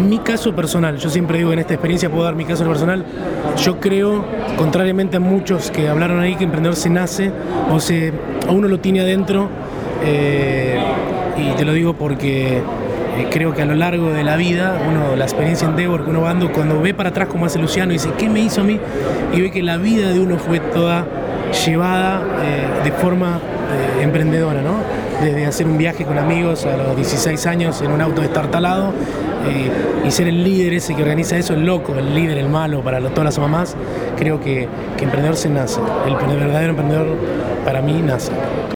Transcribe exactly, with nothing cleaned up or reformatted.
en mi caso personal, yo siempre digo en esta experiencia puedo dar mi caso personal, yo creo, contrariamente a muchos que hablaron ahí, que emprendedor se nace o, se, o uno lo tiene adentro, eh, y te lo digo porque eh, creo que a lo largo de la vida, uno, la experiencia en Endeavor, que uno va dando, cuando ve para atrás como hace Luciano y dice, ¿qué me hizo a mí? Y ve que la vida de uno fue toda llevada eh, de forma eh, emprendedora, ¿no? Desde hacer un viaje con amigos a los dieciséis años en un auto destartalado eh, y ser el líder ese que organiza eso, el loco, el líder, el malo para lo, todas las mamás. Creo que, que emprendedor se nace, el verdadero emprendedor para mí nace.